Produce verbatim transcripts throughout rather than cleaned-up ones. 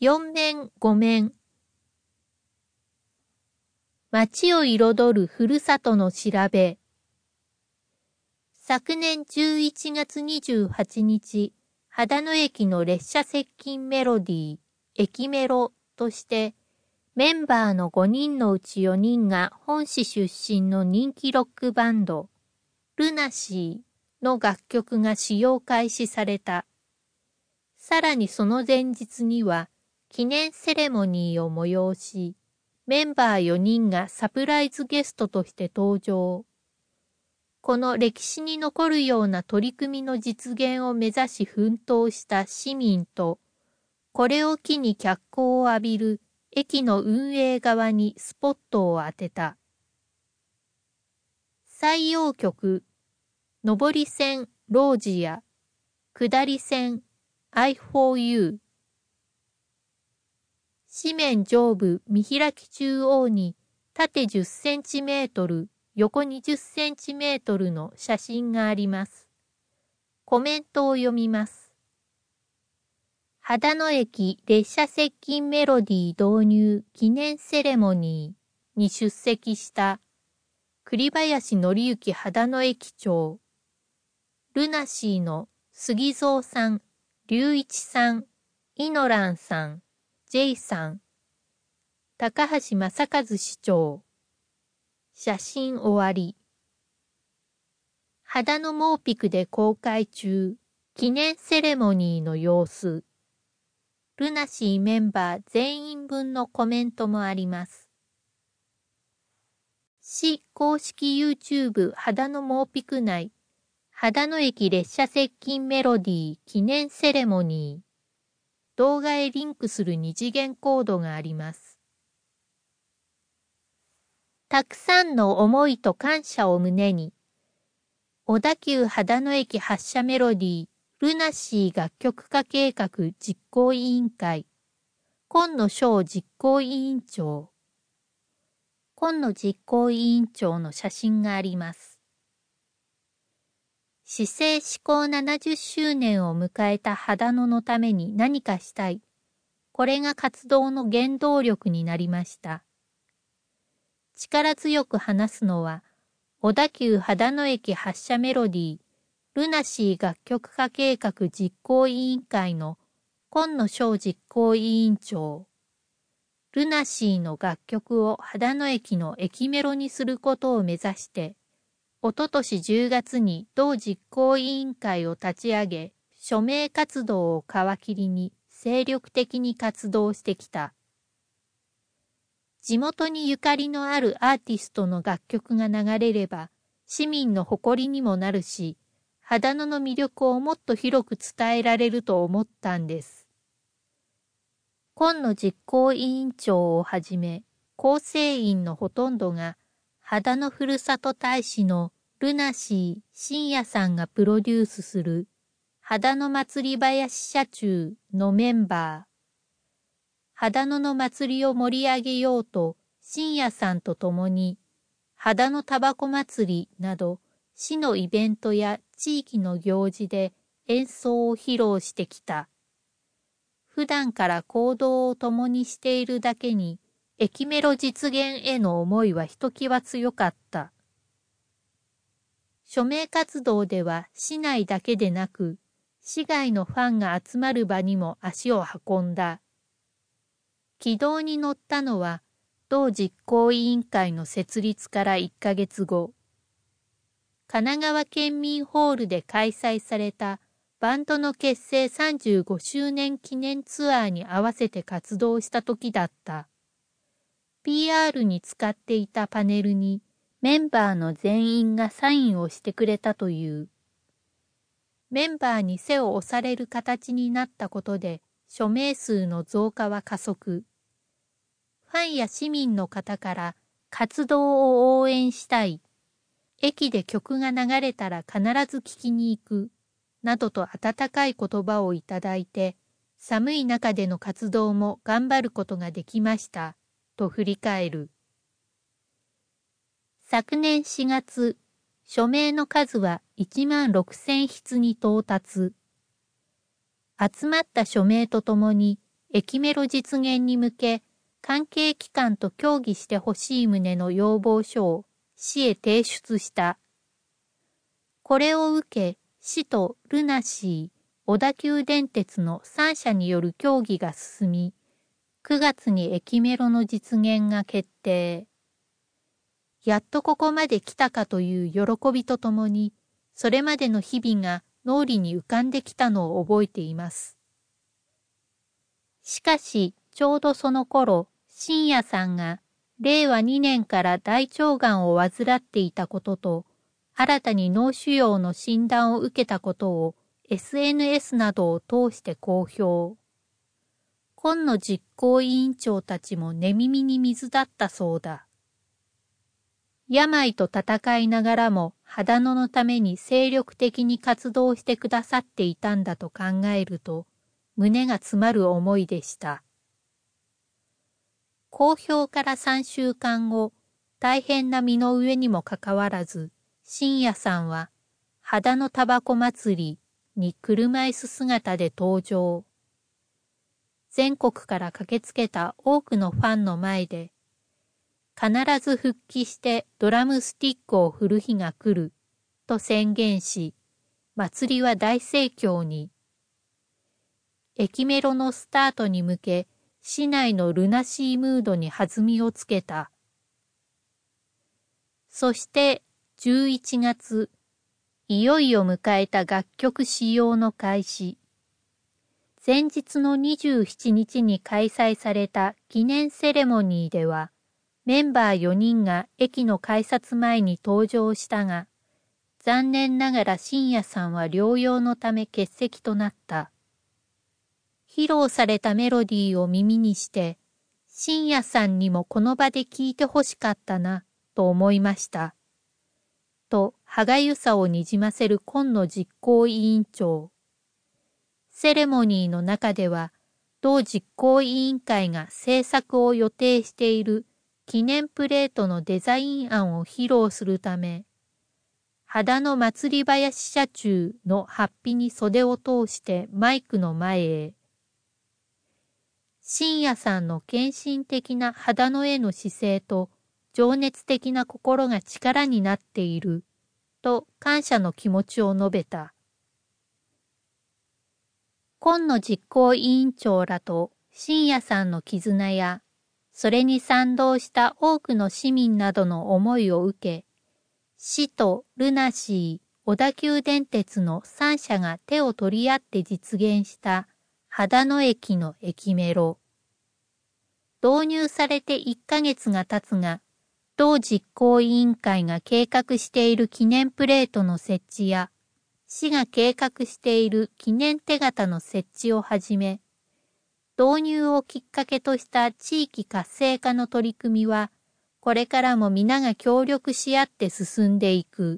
よん面ご面。街を彩るふるさとの調べ。昨年じゅういちがつにじゅうはちにち、秦野駅の列車接近メロディー、駅メロとして、メンバーのごにんのうちよにんが本市出身の人気ロックバンド、ルナシーの楽曲が使用開始された。さらにその前日には、記念セレモニーを催し、メンバーよにんがサプライズゲストとして登場。この歴史に残るような取り組みの実現を目指し奮闘した市民と、これを機に脚光を浴びる駅の運営側にスポットを当てた。採用曲、上り線ロージア、下り線 I for You。紙面上部見開き中央に縦じゅっセンチメートル、横にじゅっセンチメートルの写真があります。コメントを読みます。秦野駅列車接近メロディー導入記念セレモニーに出席した栗林紀之秦野駅長、ルナシーの杉蔵さん、隆一さん、イノランさん、J さん、高橋正和市長。写真終わり。秦野モーピクで公開中、記念セレモニーの様子。ルナシーメンバー全員分のコメントもあります。市公式 YouTube 秦野モーピク内、秦野駅列車接近メロディー記念セレモニー。動画へリンクする二次元コードがあります。たくさんの思いと感謝を胸に、小田急秦野駅発車メロディー、ルナシー楽曲化計画実行委員会、今野翔実行委員長。今野実行委員長の写真があります。市政施行ななじゅっしゅうねんを迎えた秦野のために何かしたい。これが活動の原動力になりました。力強く話すのは、小田急秦野駅発車メロディー、ルナシー楽曲化計画実行委員会の今野翔実行委員長。ルナシーの楽曲を秦野駅の駅メロにすることを目指して、おととしじゅうがつに同実行委員会を立ち上げ、署名活動を皮切りに精力的に活動してきた。地元にゆかりのあるアーティストの楽曲が流れれば、市民の誇りにもなるし、秦野の魅力をもっと広く伝えられると思ったんです。今野実行委員長をはじめ、構成員のほとんどが、秦野ふるさと大使のルナシー深夜さんがプロデュースする、秦野祭り林社中のメンバー。秦野の祭りを盛り上げようと、深夜さんと共に、秦野タバコ祭りなど、市のイベントや地域の行事で演奏を披露してきた。普段から行動を共にしているだけに、駅メロ実現への思いはひときわ強かった。署名活動では市内だけでなく、市外のファンが集まる場にも足を運んだ。軌道に乗ったのは、同実行委員会の設立からいっかげつご。神奈川県民ホールで開催されたバンドの結成さんじゅうごしゅうねん記念ツアーに合わせて活動した時だった。ピーアール に使っていたパネルにメンバーの全員がサインをしてくれたという。メンバーに背を押される形になったことで署名数の増加は加速。ファンや市民の方から活動を応援したい。駅で曲が流れたら必ず聴きに行く。などと温かい言葉をいただいて、寒い中での活動も頑張ることができました。と振り返る。昨年しがつ、署名の数はいちまんろくせんひつに到達。集まった署名とともに駅メロ実現に向け、関係機関と協議してほしい旨の要望書を市へ提出した。これを受け、市とルナシー、小田急電鉄のさん社による協議が進み、くがつに駅メロの実現が決定。やっとここまで来たかという喜びとともに、それまでの日々が脳裏に浮かんできたのを覚えています。しかし、ちょうどその頃、信也さんがれいわにねんから大腸がんを患っていたことと、新たに脳腫瘍の診断を受けたことを エスエヌエス などを通して公表。今の実行委員長たちも寝耳に水だったそうだ。病と闘いながらも秦野のために精力的に活動してくださっていたんだと考えると、胸が詰まる思いでした。公表からさんしゅうかんご、大変な身の上にもかかわらず、信也さんは、秦野タバコ祭りに車椅子姿で登場。全国から駆けつけた多くのファンの前で、必ず復帰してドラムスティックを振る日が来る、と宣言し、祭りは大盛況に。駅メロのスタートに向け、市内のルナシームードに弾みをつけた。そしてじゅういちがつ、いよいよ迎えた楽曲使用の開始。前日のにじゅうしちにちに開催された記念セレモニーでは、メンバーよにんが駅の改札前に登場したが、残念ながら信也さんは療養のため欠席となった。披露されたメロディーを耳にして、信也さんにもこの場で聴いてほしかったな、と思いました。と、歯がゆさをにじませる今野実行委員長。セレモニーの中では、同実行委員会が制作を予定している記念プレートのデザイン案を披露するため、秦野祭り林社中の法被に袖を通してマイクの前へ。信也さんの献身的な秦野への姿勢と情熱的な心が力になっている、と感謝の気持ちを述べた。今野実行委員長らと信也さんの絆や、それに賛同した多くの市民などの思いを受け、市とルナシー、小田急電鉄のさん社が手を取り合って実現した秦野駅の駅メロ。導入されていっかげつが経つが、同実行委員会が計画している記念プレートの設置や、市が計画している記念手形の設置をはじめ、導入をきっかけとした地域活性化の取り組みは、これからも皆が協力し合って進んでいく。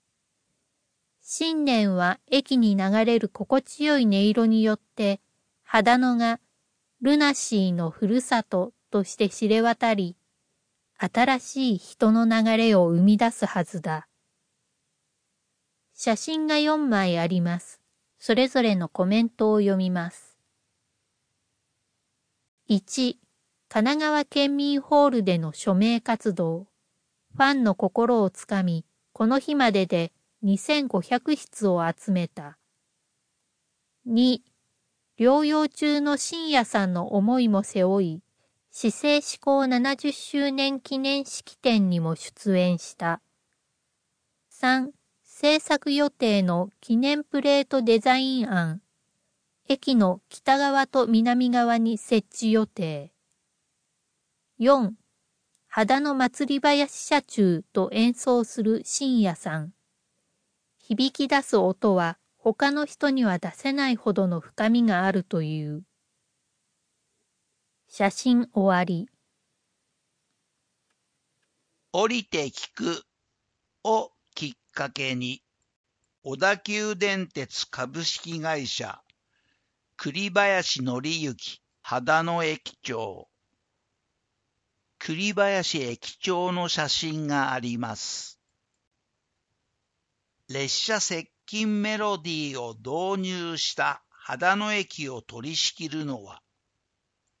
新年は駅に流れる心地よい音色によって、秦野がルナシーのふるさととして知れ渡り、新しい人の流れを生み出すはずだ。写真がよんまいあります。それぞれのコメントを読みます。いち、神奈川県民ホールでの署名活動。ファンの心をつかみ、この日まででにせんごひゃくひつを集めた。に、療養中の信也さんの思いも背負い、市政施行ななじゅっしゅうねん記念式典にも出演した。さん、制作予定の記念プレートデザイン案。駅の北側と南側に設置予定。よん、秦野祭り林社中と演奏する信也さん。響き出す音は他の人には出せないほどの深みがあるという。写真終わり。 降りて聞くをきっかけに、小田急電鉄株式会社栗林紀之秦野駅長。栗林駅長の写真があります。列車接近メロディーを導入した秦野駅を取り仕切るのは、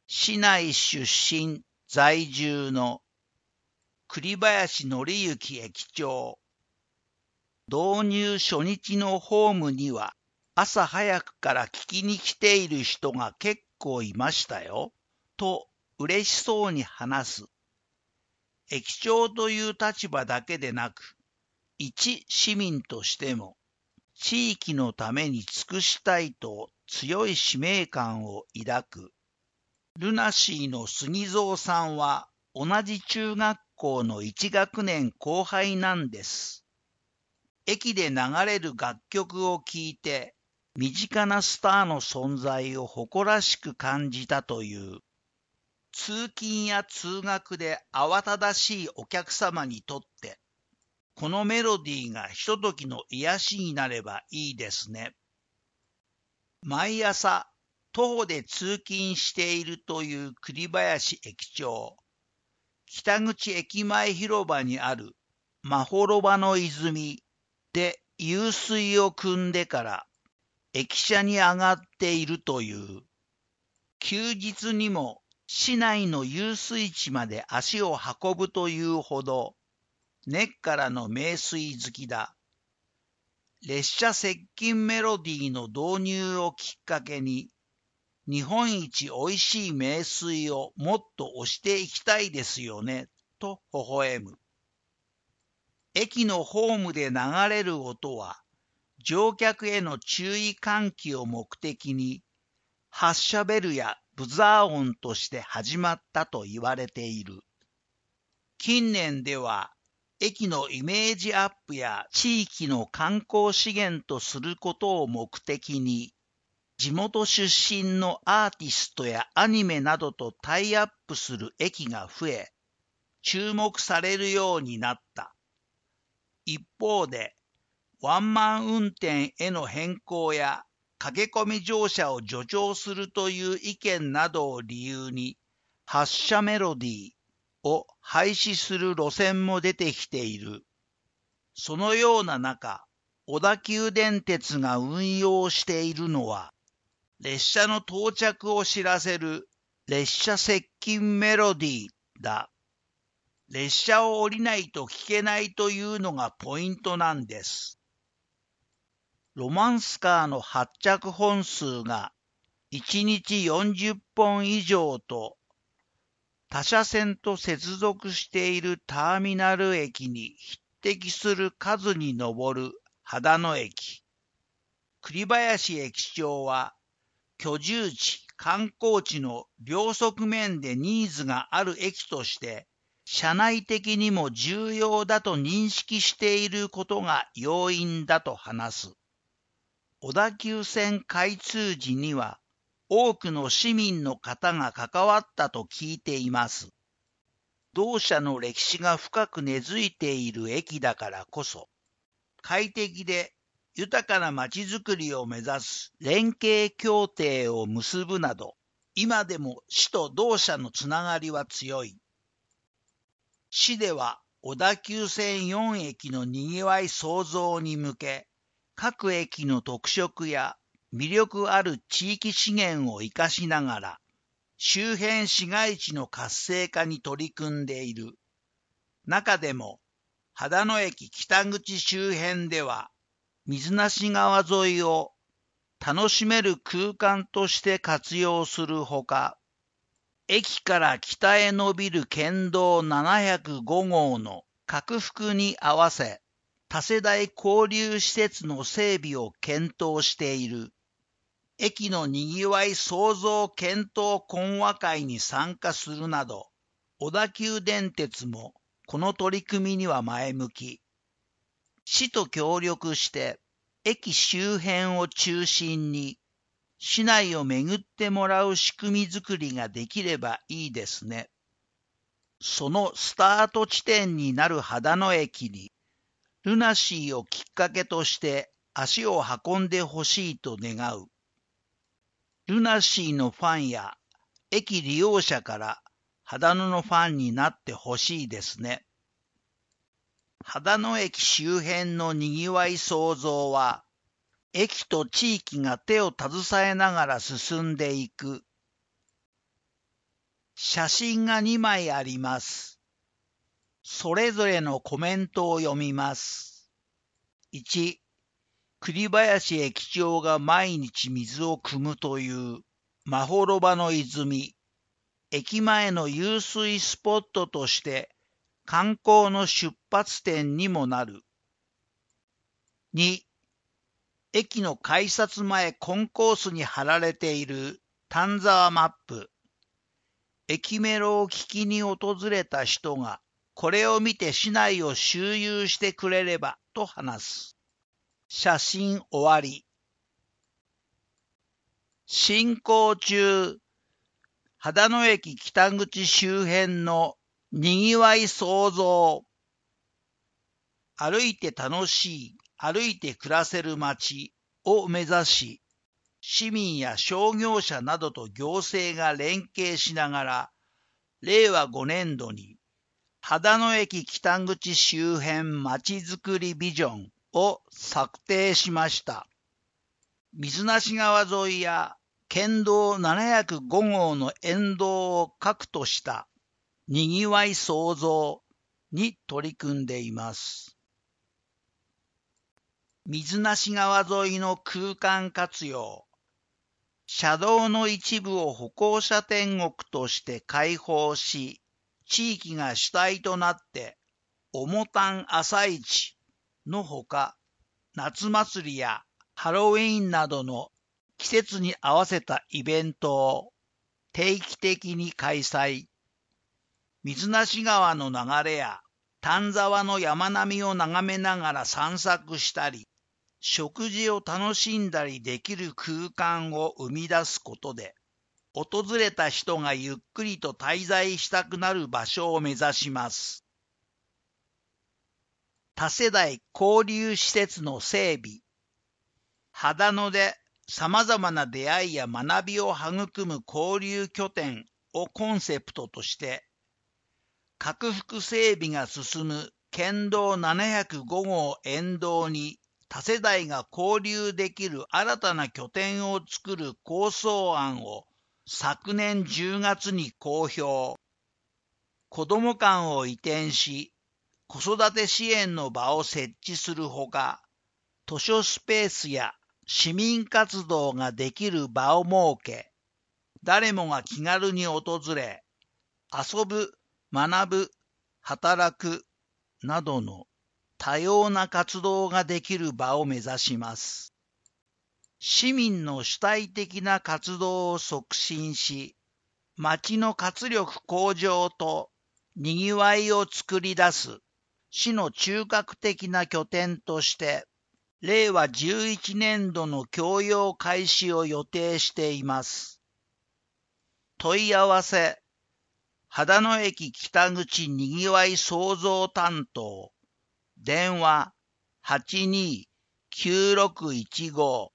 市内出身在住の栗林紀之駅長。導入初日のホームには朝早くから聞きに来ている人が結構いましたよ、と嬉しそうに話す。駅長という立場だけでなく、一市民としても、地域のために尽くしたいと強い使命感を抱く。ルナシーの杉蔵さんは同じ中学校の一学年後輩なんです。駅で流れる楽曲を聴いて、身近なスターの存在を誇らしく感じたという。通勤や通学で慌ただしいお客様にとって、このメロディーがひとときの癒しになればいいですね。毎朝、徒歩で通勤しているという栗林駅長。北口駅前広場にあるまほろばの泉で湧水を汲んでから駅舎に上がっているという。休日にも市内の遊水地まで足を運ぶというほど根っからの名水好きだ。列車接近メロディーの導入をきっかけに日本一おいしい名水をもっと推していきたいですよね、と微笑む。駅のホームで流れる音は、乗客への注意喚起を目的に、発車ベルやブザー音として始まったと言われている。近年では、駅のイメージアップや地域の観光資源とすることを目的に、地元出身のアーティストやアニメなどとタイアップする駅が増え、注目されるようになった。一方で、ワンマン運転への変更や駆け込み乗車を助長するという意見などを理由に、発車メロディーを廃止する路線も出てきている。そのような中、小田急電鉄が運用しているのは、列車の到着を知らせる列車接近メロディーだ。列車を降りないと聞けないというのがポイントなんです。ロマンスカーの発着本数がいちにちよんじゅっぽん以上と他車線と接続しているターミナル駅に匹敵する数に上る秦野駅。栗林駅長は居住地、観光地の両側面でニーズがある駅として社内的にも重要だと認識していることが要因だと話す。小田急線開通時には多くの市民の方が関わったと聞いています。同社の歴史が深く根付いている駅だからこそ、快適で豊かな街づくりを目指す連携協定を結ぶなど、今でも市と同社のつながりは強い。市では小田急線よん駅のにぎわい創造に向け、各駅の特色や魅力ある地域資源を生かしながら、周辺市街地の活性化に取り組んでいる。中でも、秦野駅北口周辺では、水無川沿いを楽しめる空間として活用するほか、駅から北へ伸びる県道ななひゃくご号の拡幅に合わせ、多世代交流施設の整備を検討している。駅のにぎわい創造検討懇話会に参加するなど、小田急電鉄もこの取り組みには前向き。市と協力して駅周辺を中心に市内を巡ってもらう仕組み作りができればいいですね。そのスタート地点になる秦野駅にルナシーをきっかけとして足を運んでほしいと願う。ルナシーのファンや駅利用者から秦野のファンになってほしいですね。秦野駅周辺のにぎわい創造は、駅と地域が手を携えながら進んでいく。 写真がにまいあります。それぞれのコメントを読みます。いち、栗林駅長が毎日水を汲むというまほろばの泉、駅前の遊水スポットとして観光の出発点にもなる。に、駅の改札前コンコースに貼られている丹沢マップ。駅メロを聞きに訪れた人がこれを見て市内を周遊してくれればと話す。写真終わり。進行中、秦野駅北口周辺のにぎわい創造。歩いて楽しい、歩いて暮らせる街を目指し、市民や商業者などと行政が連携しながら、れいわごねんどに秦野駅北口周辺まちづくりビジョンを策定しました。水無川沿いや県道ななひゃくごごうの沿道を核としたにぎわい創造に取り組んでいます。水無川沿いの空間活用。車道の一部を歩行者天国として開放し、地域が主体となって、おもたん朝市のほか、夏祭りやハロウィーンなどの季節に合わせたイベントを定期的に開催。水無川の流れや丹沢の山並みを眺めながら散策したり、食事を楽しんだりできる空間を生み出すことで、訪れた人がゆっくりと滞在したくなる場所を目指します。多世代交流施設の整備。秦野で様々な出会いや学びを育む交流拠点をコンセプトとして、拡幅整備が進む県道ななひゃくごごう沿道に多世代が交流できる新たな拠点を作る構想案を昨年じゅうがつに公表。子ども館を移転し、子育て支援の場を設置するほか、図書スペースや市民活動ができる場を設け、誰もが気軽に訪れ、遊ぶ、学ぶ、働くなどの多様な活動ができる場を目指します。市民の主体的な活動を促進し、町の活力向上とにぎわいを作り出す市の中核的な拠点として、れいわじゅういちねんどの供用開始を予定しています。問い合わせ、秦野駅北口にぎわい創造担当、電話 はちにーきゅうろくいちご